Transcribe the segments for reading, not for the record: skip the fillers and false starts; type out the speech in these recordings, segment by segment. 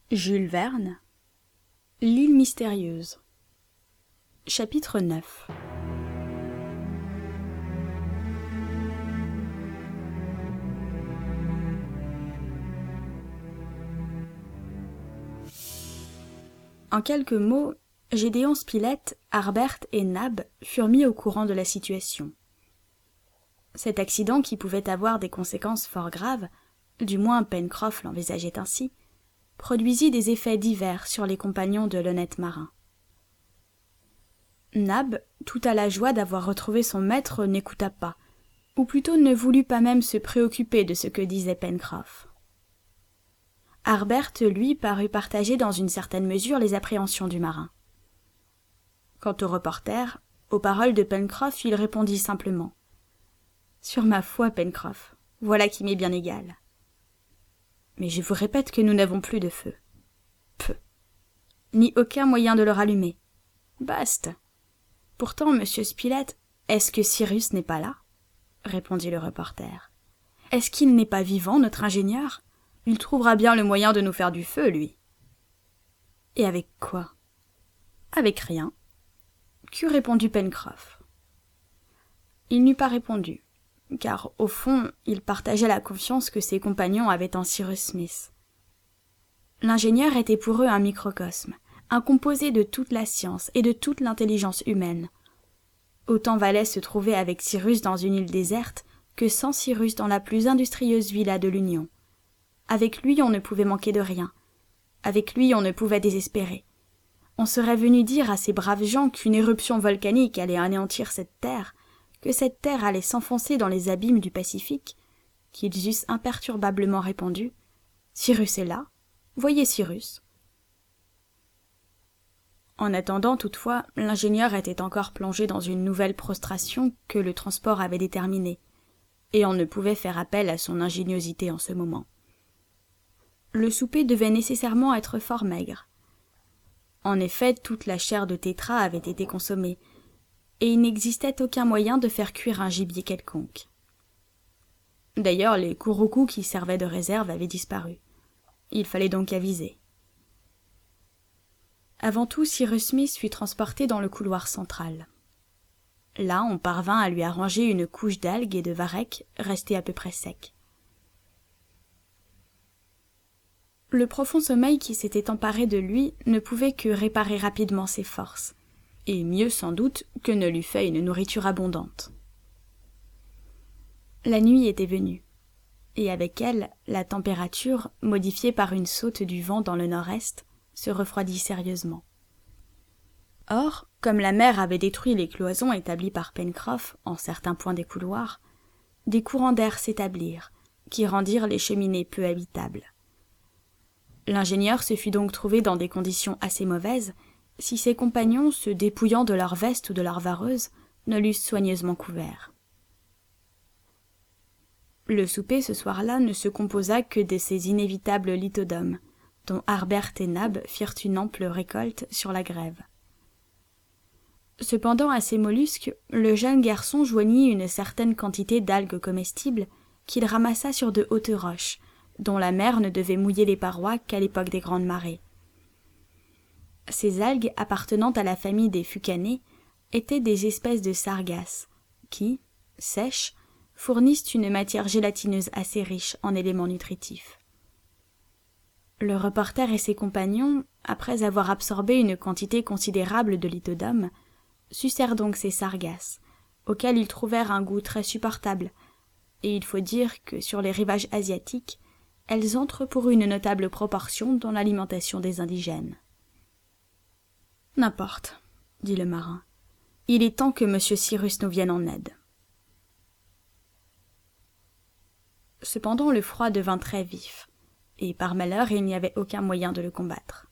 Jules Verne, L'île mystérieuse. Chapitre 9. En quelques mots, Gédéon Spilett, Harbert et Nab furent mis au courant de la situation. Cet accident, qui pouvait avoir des conséquences fort graves, du moins Pencroff l'envisageait ainsi, produisit des effets divers sur les compagnons de l'honnête marin. Nab, tout à la joie d'avoir retrouvé son maître, n'écouta pas, ou plutôt ne voulut pas même se préoccuper de ce que disait Pencroff. Harbert, lui, parut partager dans une certaine mesure les appréhensions du marin. Quant au reporter, aux paroles de Pencroff, il répondit simplement « Sur ma foi, Pencroff, voilà qui m'est bien égal. Mais je vous répète que nous n'avons plus de feu. Peu. Ni aucun moyen de le rallumer. Basta. Pourtant, monsieur Spilett, est-ce que Cyrus n'est pas là ? Répondit le reporter. Est-ce qu'il n'est pas vivant, notre ingénieur ? Il trouvera bien le moyen de nous faire du feu, lui. Et avec quoi ? Avec rien. Qu'eût répondu Pencroff ? Il n'eût pas répondu, car, au fond, il partageait la confiance que ses compagnons avaient en Cyrus Smith. L'ingénieur était pour eux un microcosme, un composé de toute la science et de toute l'intelligence humaine. Autant valait se trouver avec Cyrus dans une île déserte que sans Cyrus dans la plus industrieuse villa de l'Union. Avec lui, on ne pouvait manquer de rien. Avec lui, on ne pouvait désespérer. On serait venu dire à ces braves gens qu'une éruption volcanique allait anéantir cette terre, que cette terre allait s'enfoncer dans les abîmes du Pacifique, qu'ils eussent imperturbablement répondu « Cyrus est là, voyez Cyrus ». En attendant, toutefois, l'ingénieur était encore plongé dans une nouvelle prostration que le transport avait déterminée, et on ne pouvait faire appel à son ingéniosité en ce moment. Le souper devait nécessairement être fort maigre. En effet, toute la chair de tétras avait été consommée, et il n'existait aucun moyen de faire cuire un gibier quelconque. D'ailleurs, les couroucous qui servaient de réserve avaient disparu. Il fallait donc aviser. Avant tout, Cyrus Smith fut transporté dans le couloir central. Là, on parvint à lui arranger une couche d'algues et de varechs restés à peu près secs. Le profond sommeil qui s'était emparé de lui ne pouvait que réparer rapidement ses forces, et mieux sans doute que ne l'eût fait une nourriture abondante. La nuit était venue, et avec elle, la température, modifiée par une saute du vent dans le nord-est, se refroidit sérieusement. Or, comme la mer avait détruit les cloisons établies par Pencroff en certains points des couloirs, des courants d'air s'établirent, qui rendirent les cheminées peu habitables. L'ingénieur se fut donc trouvé dans des conditions assez mauvaises, si ses compagnons, se dépouillant de leurs vestes ou de leurs vareuses, ne l'eussent soigneusement couvert. Le souper ce soir-là ne se composa que de ces inévitables lithodomes, dont Harbert et Nab firent une ample récolte sur la grève. Cependant, à ces mollusques, le jeune garçon joignit une certaine quantité d'algues comestibles qu'il ramassa sur de hautes roches, dont la mer ne devait mouiller les parois qu'à l'époque des grandes marées. Ces algues, appartenant à la famille des fucanées, étaient des espèces de sargasses, qui, sèches, fournissent une matière gélatineuse assez riche en éléments nutritifs. Le reporter et ses compagnons, après avoir absorbé une quantité considérable de lithodomes, sucèrent donc ces sargasses, auxquelles ils trouvèrent un goût très supportable, et il faut dire que sur les rivages asiatiques, elles entrent pour une notable proportion dans l'alimentation des indigènes. « N'importe, » dit le marin, « il est temps que M. Cyrus nous vienne en aide. » Cependant le froid devint très vif, et par malheur il n'y avait aucun moyen de le combattre.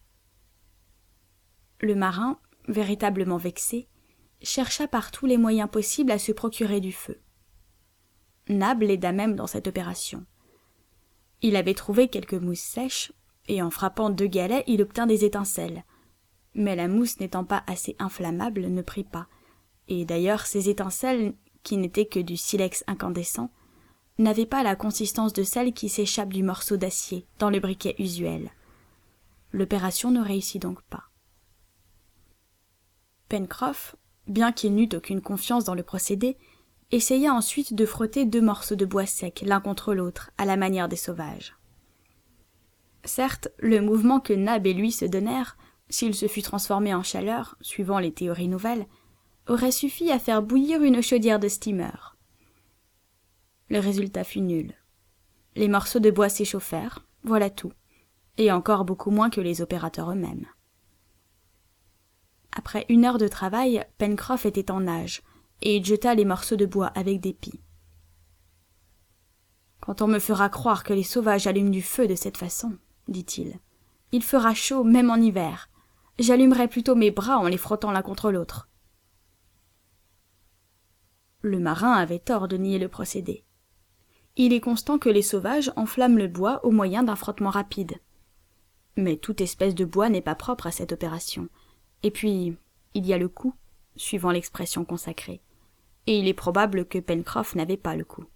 Le marin, véritablement vexé, chercha par tous les moyens possibles à se procurer du feu. Nab l'aida même dans cette opération. Il avait trouvé quelques mousses sèches, et en frappant 2 galets, il obtint des étincelles. Mais la mousse n'étant pas assez inflammable, ne prit pas, et d'ailleurs ces étincelles, qui n'étaient que du silex incandescent, n'avaient pas la consistance de celle qui s'échappe du morceau d'acier dans le briquet usuel. L'opération ne réussit donc pas. Pencroff, bien qu'il n'eût aucune confiance dans le procédé, essaya ensuite de frotter 2 morceaux de bois sec l'un contre l'autre, à la manière des sauvages. Certes, le mouvement que Nab et lui se donnèrent, s'il se fût transformé en chaleur, suivant les théories nouvelles, aurait suffi à faire bouillir une chaudière de steamer. Le résultat fut nul. Les morceaux de bois s'échauffèrent, voilà tout, et encore beaucoup moins que les opérateurs eux-mêmes. Après 1 heure de travail, Pencroff était en nage, et il jeta les morceaux de bois avec dépit. « Quand on me fera croire que les sauvages allument du feu de cette façon, dit-il, il fera chaud même en hiver. J'allumerai plutôt mes bras en les frottant l'un contre l'autre. » Le marin avait tort de nier le procédé. Il est constant que les sauvages enflamment le bois au moyen d'un frottement rapide. Mais toute espèce de bois n'est pas propre à cette opération. Et puis, il y a le coup, suivant l'expression consacrée, et il est probable que Pencroff n'avait pas le coup.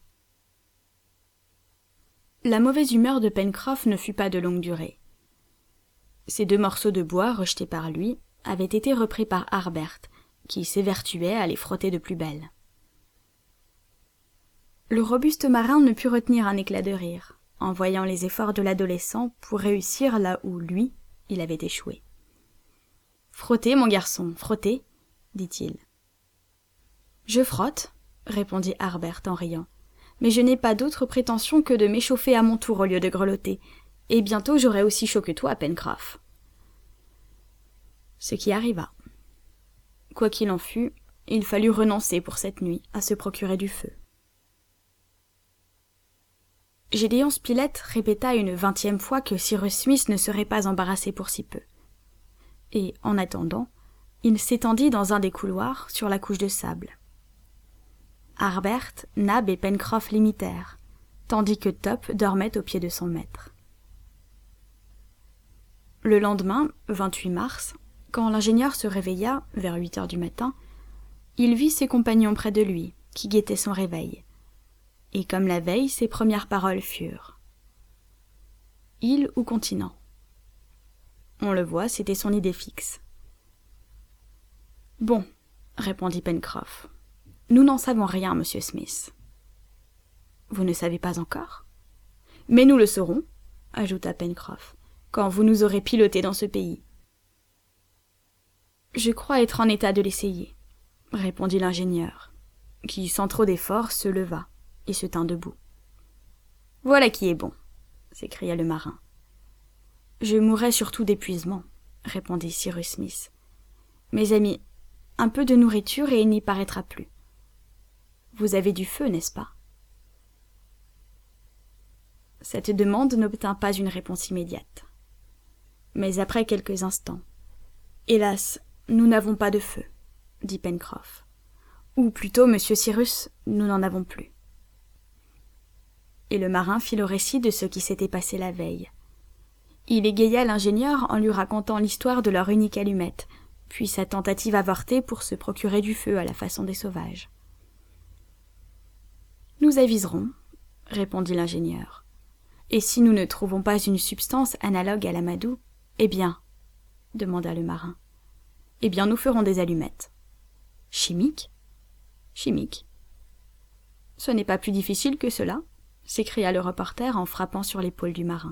La mauvaise humeur de Pencroff ne fut pas de longue durée. Ces 2 morceaux de bois rejetés par lui avaient été repris par Harbert, qui s'évertuait à les frotter de plus belle. Le robuste marin ne put retenir un éclat de rire, en voyant les efforts de l'adolescent pour réussir là où, lui, il avait échoué. « Frottez, mon garçon, frottez, » dit-il. « Je frotte, » répondit Harbert en riant, « mais je n'ai pas d'autre prétention que de m'échauffer à mon tour au lieu de grelotter, et bientôt j'aurai aussi chaud que toi, Pencroff. » Ce qui arriva. Quoi qu'il en fût, il fallut renoncer pour cette nuit à se procurer du feu. Gédéon Spilett répéta une 20e fois que Cyrus Smith ne serait pas embarrassé pour si peu. Et, en attendant, il s'étendit dans un des couloirs sur la couche de sable. Harbert, Nab et Pencroff l'imitèrent, tandis que Top dormait aux pieds de son maître. Le lendemain, 28 mars, quand l'ingénieur se réveilla, vers 8 heures du matin, il vit ses compagnons près de lui, qui guettaient son réveil. Et comme la veille, ses premières paroles furent « Île ou continent ?» On le voit, c'était son idée fixe. « Bon, » répondit Pencroff, « nous n'en savons rien, monsieur Smith. »« Vous ne savez pas encore ?»« Mais nous le saurons, » ajouta Pencroff, « quand vous nous aurez pilotés dans ce pays. »« Je crois être en état de l'essayer, » répondit l'ingénieur, qui, sans trop d'effort, se leva et se tint debout. « Voilà qui est bon, » s'écria le marin. « Je mourrai surtout d'épuisement, » répondit Cyrus Smith. « Mes amis, un peu de nourriture et il n'y paraîtra plus. Vous avez du feu, n'est-ce pas ?» Cette demande n'obtint pas une réponse immédiate. Mais après quelques instants, « Hélas, nous n'avons pas de feu, » dit Pencroff. « Ou plutôt, monsieur Cyrus, nous n'en avons plus. » Et le marin fit le récit de ce qui s'était passé la veille. Il égaya l'ingénieur en lui racontant l'histoire de leur unique allumette, puis sa tentative avortée pour se procurer du feu à la façon des sauvages. « Nous aviserons, » répondit l'ingénieur. « Et si nous ne trouvons pas une substance analogue à l'amadou, eh bien, » demanda le marin. « Eh bien, nous ferons des allumettes. »« Chimiques ?»« Chimiques. »« Ce n'est pas plus difficile que cela, » s'écria le reporter en frappant sur l'épaule du marin.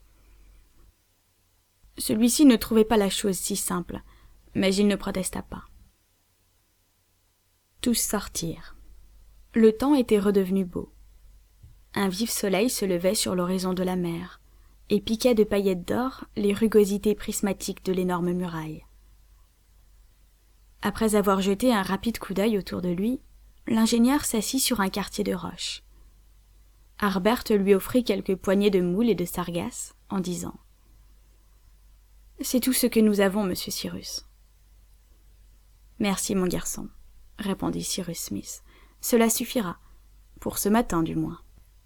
Celui-ci ne trouvait pas la chose si simple, mais il ne protesta pas. Tous sortirent. Le temps était redevenu beau. Un vif soleil se levait sur l'horizon de la mer, et piquait de paillettes d'or les rugosités prismatiques de l'énorme muraille. Après avoir jeté un rapide coup d'œil autour de lui, l'ingénieur s'assit sur un quartier de roche. Harbert lui offrit quelques poignées de moules et de sargasses, en disant « C'est tout ce que nous avons, monsieur Cyrus. »« Merci, mon garçon, » répondit Cyrus Smith. « Cela suffira, pour ce matin du moins. »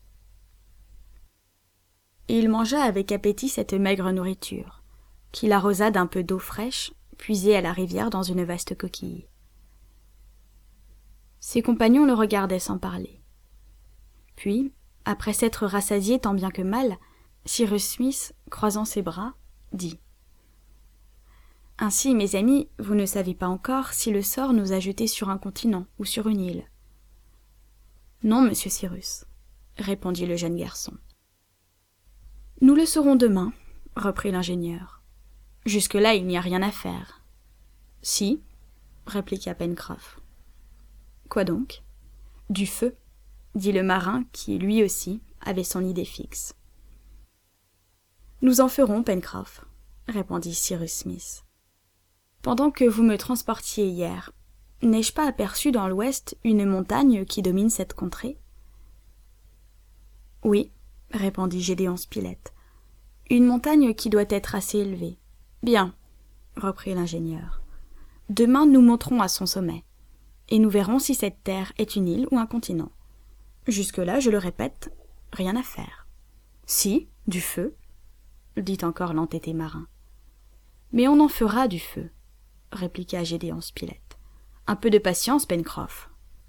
Et il mangea avec appétit cette maigre nourriture, qu'il arrosa d'un peu d'eau fraîche, puisée à la rivière dans une vaste coquille. Ses compagnons le regardaient sans parler. Puis, après s'être rassasié tant bien que mal, Cyrus Smith, croisant ses bras, dit Ainsi, mes amis, vous ne savez pas encore si le sort nous a jetés sur un continent ou sur une île. Non, monsieur Cyrus, répondit le jeune garçon. Nous le saurons demain, reprit l'ingénieur. Jusque-là, il n'y a rien à faire. Si, répliqua Pencroff. Quoi donc? Du feu, dit le marin qui, lui aussi, avait son idée fixe. Nous en ferons, Pencroff, répondit Cyrus Smith. Pendant que vous me transportiez hier, n'ai-je pas aperçu dans l'ouest une montagne qui domine cette contrée? Oui, répondit Gédéon Spilett. Une montagne qui doit être assez élevée. Bien, reprit l'ingénieur. Demain nous monterons à son sommet, et nous verrons si cette terre est une île ou un continent. Jusque-là, je le répète, rien à faire. Si, du feu, dit encore l'entêté marin. Mais on en fera du feu, répliqua Gédéon Spilett. Un peu de patience, Pencroff.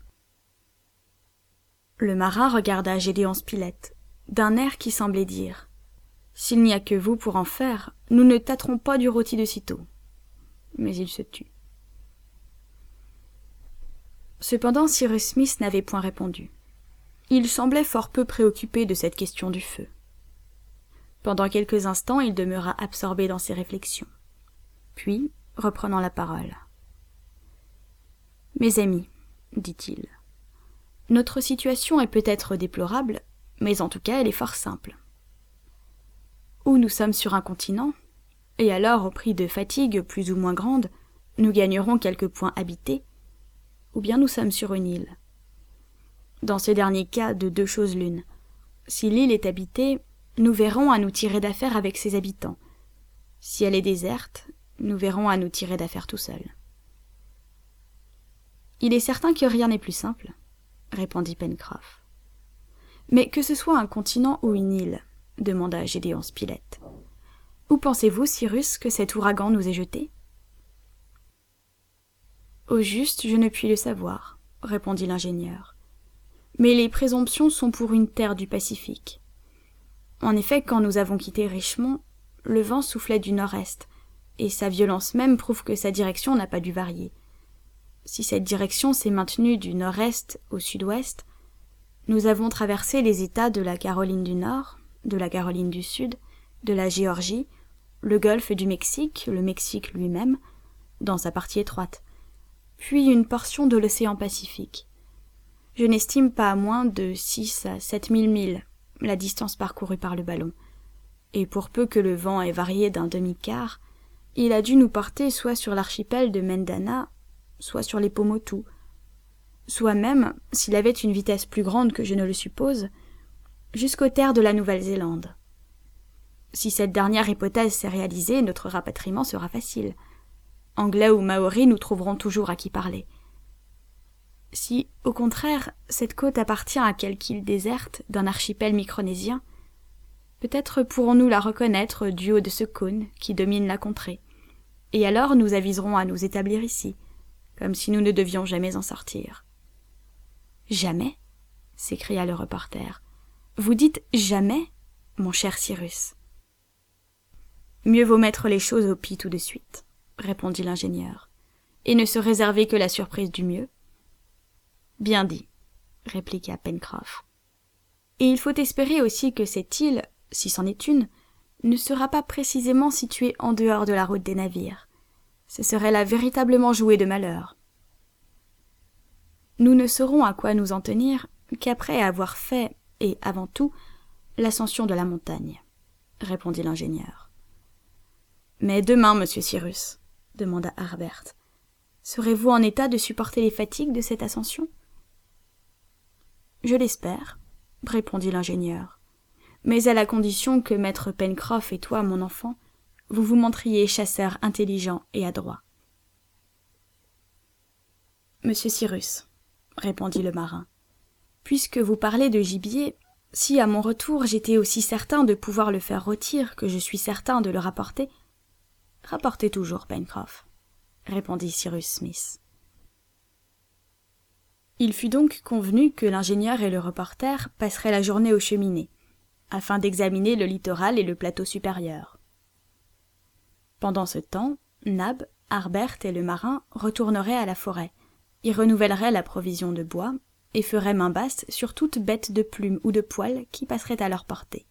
Le marin regarda Gédéon Spilett, d'un air qui semblait dire « S'il n'y a que vous pour en faire, nous ne tâterons pas du rôti de sitôt. » Mais il se tut. Cependant, Cyrus Smith n'avait point répondu. Il semblait fort peu préoccupé de cette question du feu. Pendant quelques instants, il demeura absorbé dans ses réflexions. Puis, reprenant la parole. « Mes amis, dit-il, notre situation est peut-être déplorable, mais en tout cas elle est fort simple. Ou nous sommes sur un continent, et alors au prix de fatigues plus ou moins grandes, nous gagnerons quelques points habités, ou bien nous sommes sur une île. Dans ce dernier cas, de deux choses l'une. Si l'île est habitée, nous verrons à nous tirer d'affaire avec ses habitants. Si elle est déserte, nous verrons à nous tirer d'affaire tout seuls. Il est certain que rien n'est plus simple, répondit Pencroff. Mais que ce soit un continent ou une île, demanda Gédéon Spilett. Où pensez-vous, Cyrus, que cet ouragan nous ait jetés? Au juste, je ne puis le savoir, répondit l'ingénieur. Mais les présomptions sont pour une terre du Pacifique. En effet, quand nous avons quitté Richmond, le vent soufflait du nord-est, et sa violence même prouve que sa direction n'a pas dû varier. Si cette direction s'est maintenue du nord-est au sud-ouest, nous avons traversé les États de la Caroline du Nord, de la Caroline du Sud, de la Géorgie, le golfe du Mexique, le Mexique lui-même, dans sa partie étroite, puis une portion de l'océan Pacifique. Je n'estime pas à moins de 6 à 7 000 milles la distance parcourue par le ballon, et pour peu que le vent ait varié d'un demi-quart, il a dû nous porter soit sur l'archipel de Mendana, soit sur les Pomotou, soit même, s'il avait une vitesse plus grande que je ne le suppose, jusqu'aux terres de la Nouvelle-Zélande. Si cette dernière hypothèse s'est réalisée, notre rapatriement sera facile. Anglais ou Maoris, nous trouverons toujours à qui parler. Si, au contraire, cette côte appartient à quelque île déserte d'un archipel micronésien, peut-être pourrons-nous la reconnaître du haut de ce cône qui domine la contrée, et alors nous aviserons à nous établir ici, comme si nous ne devions jamais en sortir. « Jamais » s'écria le reporter. « Vous dites « jamais », mon cher Cyrus. »« Mieux vaut mettre les choses au pis tout de suite, » répondit l'ingénieur, « et ne se réserver que la surprise du mieux. »« Bien dit, » répliqua Pencroff. « Et il faut espérer aussi que cette île, si c'en est une, ne sera pas précisément située en dehors de la route des navires. Ce serait là véritablement jouer de malheur. Nous ne saurons à quoi nous en tenir qu'après avoir fait, et avant tout, l'ascension de la montagne, répondit l'ingénieur. Mais demain, monsieur Cyrus, demanda Harbert, serez-vous en état de supporter les fatigues de cette ascension? Je l'espère, répondit l'ingénieur, mais à la condition que maître Pencroff et toi, mon enfant, vous vous montriez chasseur intelligent et adroit. Monsieur Cyrus, répondit le marin, puisque vous parlez de gibier, si à mon retour j'étais aussi certain de pouvoir le faire rôtir que je suis certain de le rapporter, rapportez toujours, Pencroff, répondit Cyrus Smith. Il fut donc convenu que l'ingénieur et le reporter passeraient la journée aux cheminées, afin d'examiner le littoral et le plateau supérieur. Pendant ce temps, Nab, Harbert et le marin retourneraient à la forêt, y renouvelleraient la provision de bois et feraient main basse sur toute bête de plume ou de poil qui passerait à leur portée.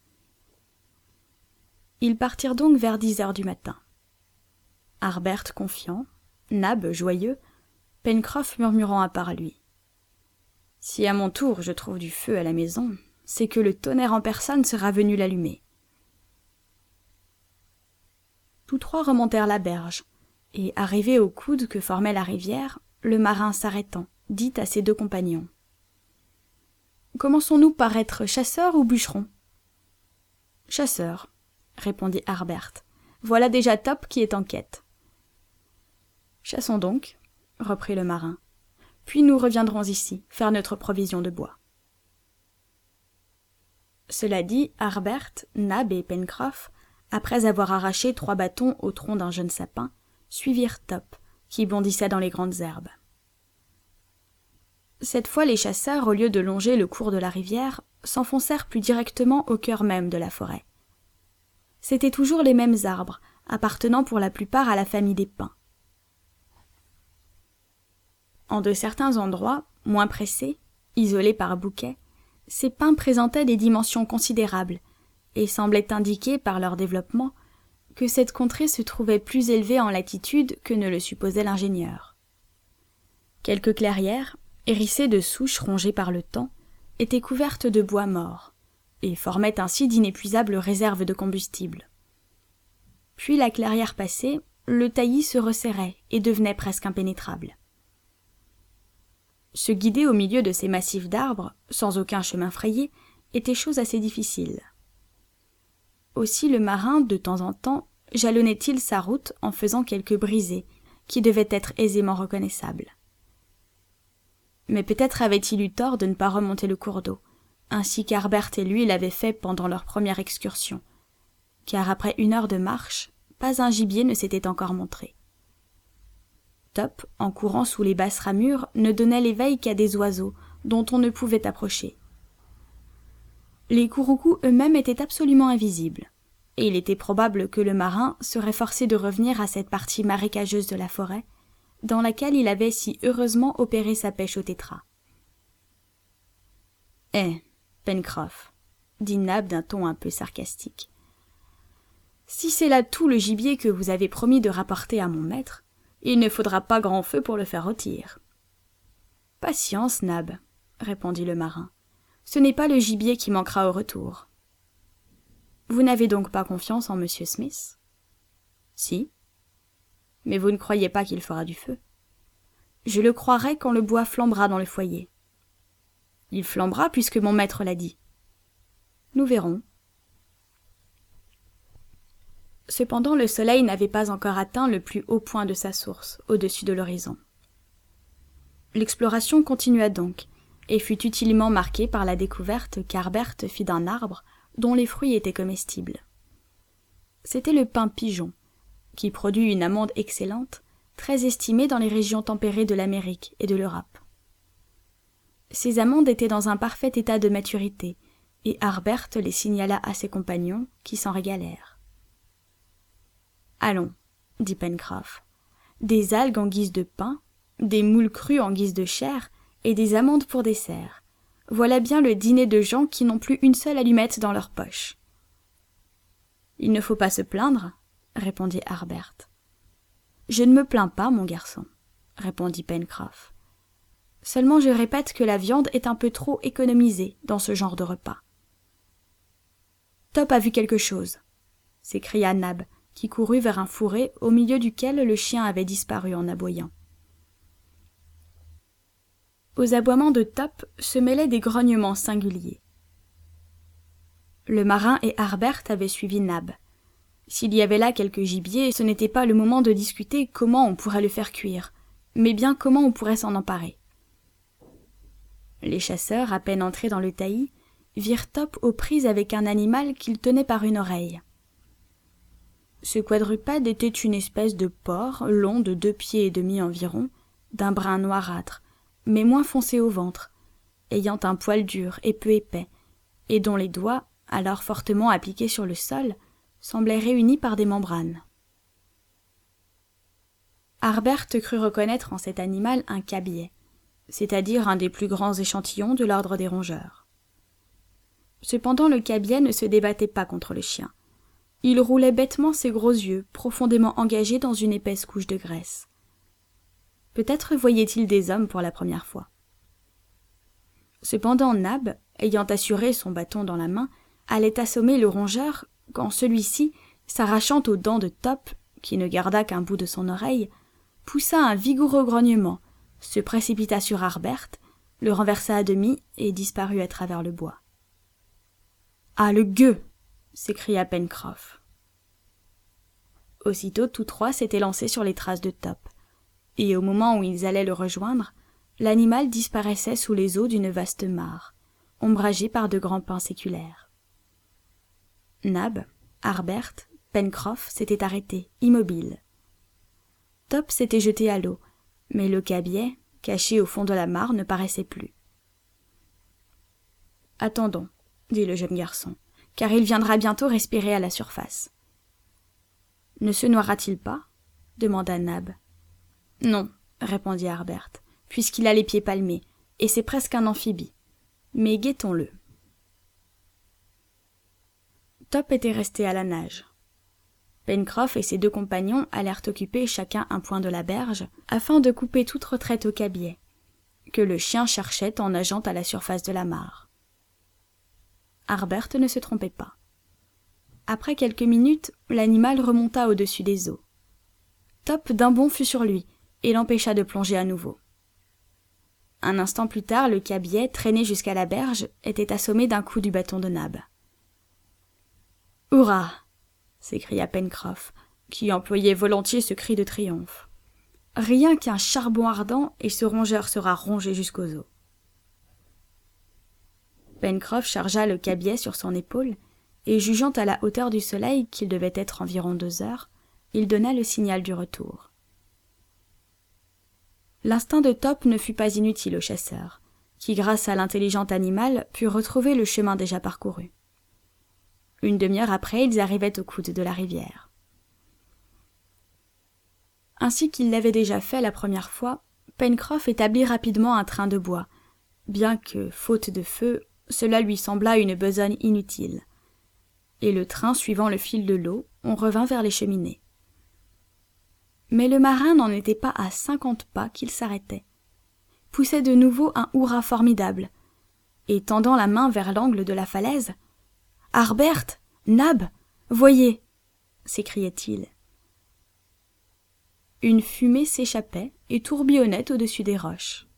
Ils partirent donc vers 10 heures du matin. Harbert confiant, Nab joyeux, Pencroff murmurant à part lui. « Si à mon tour je trouve du feu à la maison, c'est que le tonnerre en personne sera venu l'allumer. » Tous trois remontèrent la berge, et arrivés au coude que formait la rivière, le marin s'arrêtant, dit à ses deux compagnons. « Commençons-nous par être chasseurs ou bûcherons ?»« Chasseurs, » répondit Harbert. « Voilà déjà Top qui est en quête. »« Chassons donc, » reprit le marin. « Puis nous reviendrons ici, faire notre provision de bois. » Cela dit, Harbert, Nab et Pencroff, après avoir arraché 3 bâtons au tronc d'un jeune sapin, suivirent Top, qui bondissait dans les grandes herbes. Cette fois, les chasseurs, au lieu de longer le cours de la rivière, s'enfoncèrent plus directement au cœur même de la forêt. C'étaient toujours les mêmes arbres, appartenant pour la plupart à la famille des pins. En de certains endroits, moins pressés, isolés par bouquets, ces pins présentaient des dimensions considérables et semblaient indiquer par leur développement que cette contrée se trouvait plus élevée en latitude que ne le supposait l'ingénieur. Quelques clairières, hérissées de souches rongées par le temps, étaient couvertes de bois mort, et formaient ainsi d'inépuisables réserves de combustible. Puis la clairière passée, le taillis se resserrait et devenait presque impénétrable. Se guider au milieu de ces massifs d'arbres, sans aucun chemin frayé, était chose assez difficile. Aussi le marin, de temps en temps, jalonnait-il sa route en faisant quelques brisées, qui devaient être aisément reconnaissables. Mais peut-être avait-il eu tort de ne pas remonter le cours d'eau, ainsi qu'Harbert et lui l'avaient fait pendant leur première excursion, car après 1 heure de marche, pas un gibier ne s'était encore montré. Top, en courant sous les basses ramures, ne donnait l'éveil qu'à des oiseaux, dont on ne pouvait approcher. Les couroucous eux-mêmes étaient absolument invisibles, et il était probable que le marin serait forcé de revenir à cette partie marécageuse de la forêt, dans laquelle il avait si heureusement opéré sa pêche au tétras. « Eh, Pencroff, » dit Nab d'un ton un peu sarcastique, « si c'est là tout le gibier que vous avez promis de rapporter à mon maître, il ne faudra pas grand feu pour le faire rôtir. »« Patience, Nab, » répondit le marin. « Ce n'est pas le gibier qui manquera au retour. »« Vous n'avez donc pas confiance en monsieur Smith ?»« Si. »« Mais vous ne croyez pas qu'il fera du feu ?»« Je le croirai quand le bois flambera dans le foyer. »« Il flambera puisque mon maître l'a dit. »« Nous verrons. » Cependant, le soleil n'avait pas encore atteint le plus haut point de sa source, au-dessus de l'horizon. L'exploration continua donc, et fut utilement marquée par la découverte qu'Harbert fit d'un arbre dont les fruits étaient comestibles. C'était le pin pigeon, qui produit une amande excellente, très estimée dans les régions tempérées de l'Amérique et de l'Europe. Ces amandes étaient dans un parfait état de maturité, et Harbert les signala à ses compagnons, qui s'en régalèrent. « Allons, » dit Pencroff, « des algues en guise de pain, des moules crues en guise de chair, et des amandes pour dessert. Voilà bien le dîner de gens qui n'ont plus une seule allumette dans leur poche. »« Il ne faut pas se plaindre, » répondit Harbert. « Je ne me plains pas, mon garçon, » répondit Pencroff. « Seulement je répète que la viande est un peu trop économisée dans ce genre de repas. »« Top a vu quelque chose, » s'écria Nab, qui courut vers un fourré au milieu duquel le chien avait disparu en aboyant. Aux aboiements de Top se mêlaient des grognements singuliers. Le marin et Harbert avaient suivi Nab. S'il y avait là quelque gibier, ce n'était pas le moment de discuter comment on pourrait le faire cuire, mais bien comment on pourrait s'en emparer. Les chasseurs, à peine entrés dans le taillis, virent Top aux prises avec un animal qu'il tenait par une oreille. Ce quadrupède était une espèce de porc long de 2 pieds et demi environ, d'un brun noirâtre, mais moins foncé au ventre, ayant un poil dur et peu épais, et dont les doigts, alors fortement appliqués sur le sol, semblaient réunis par des membranes. Harbert crut reconnaître en cet animal un cabiai, c'est-à-dire un des plus grands échantillons de l'ordre des rongeurs. Cependant le cabiai ne se débattait pas contre le chien. Il roulait bêtement ses gros yeux, profondément engagés dans une épaisse couche de graisse. Peut-être voyait-il des hommes pour la première fois. Cependant Nab, ayant assuré son bâton dans la main, allait assommer le rongeur quand celui-ci, s'arrachant aux dents de Top, qui ne garda qu'un bout de son oreille, poussa un vigoureux grognement, se précipita sur Harbert, le renversa à demi et disparut à travers le bois. « Ah, le gueux !» s'écria Pencroff. Aussitôt tous trois s'étaient lancés sur les traces de Top, et au moment où ils allaient le rejoindre, l'animal disparaissait sous les eaux d'une vaste mare, ombragée par de grands pins séculaires. Nab, Harbert, Pencroff s'étaient arrêtés, immobiles. Top s'était jeté à l'eau, mais le cabiai, caché au fond de la mare, ne paraissait plus. « Attendons, » dit le jeune garçon, « car il viendra bientôt respirer à la surface. »« Ne se noiera-t-il pas » demanda Nab. « Non, » répondit Harbert, « puisqu'il a les pieds palmés, et c'est presque un amphibie. Mais guettons-le. » Top était resté à la nage. Pencroff et ses deux compagnons allèrent occuper chacun un point de la berge, afin de couper toute retraite au cabiai, que le chien cherchait en nageant à la surface de la mare. Harbert ne se trompait pas. Après quelques minutes, l'animal remonta au-dessus des eaux. Top d'un bond fut sur lui, et l'empêcha de plonger à nouveau. Un instant plus tard, le cabiai, traîné jusqu'à la berge, était assommé d'un coup du bâton de Nab. « Hurrah !» s'écria Pencroff, qui employait volontiers ce cri de triomphe. « Rien qu'un charbon ardent, et ce rongeur sera rongé jusqu'aux os. » Pencroff chargea le cabiai sur son épaule, et jugeant à la hauteur du soleil qu'il devait être environ 2 heures, il donna le signal du retour. L'instinct de Top ne fut pas inutile au chasseur, qui, grâce à l'intelligent animal, put retrouver le chemin déjà parcouru. Une demi-heure après, ils arrivaient au coude de la rivière. Ainsi qu'il l'avait déjà fait la première fois, Pencroff établit rapidement un train de bois, bien que, faute de feu, cela lui sembla une besogne inutile. Et le train suivant le fil de l'eau, on revint vers les cheminées. Mais le marin n'en était pas à 50 pas qu'il s'arrêtait, poussait de nouveau un hurrah formidable, et tendant la main vers l'angle de la falaise, « Harbert, Nab, voyez !» s'écriait-il. Une fumée s'échappait et tourbillonnait au-dessus des roches.